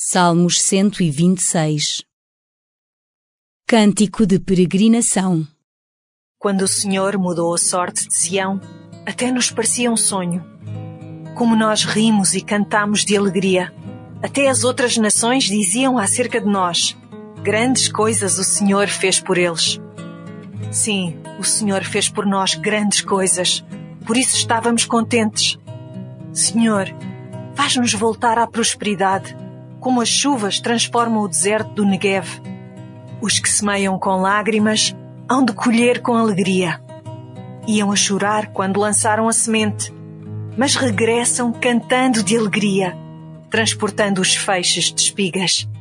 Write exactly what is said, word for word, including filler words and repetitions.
Salmos cento e vinte e seis. Cântico de peregrinação. Quando o Senhor mudou a sorte de Sião, até nos parecia um sonho. Como nós rimos e cantamos de alegria. Até as outras nações diziam acerca de nós: grandes coisas o Senhor fez por eles. Sim, o Senhor fez por nós grandes coisas, por isso estávamos contentes. Senhor, faz-nos voltar à prosperidade, como as chuvas transformam o deserto do Neguev. Os que semeiam com lágrimas hão de colher com alegria. Iam a chorar quando lançaram a semente, mas regressam cantando de alegria, transportando os feixes de espigas.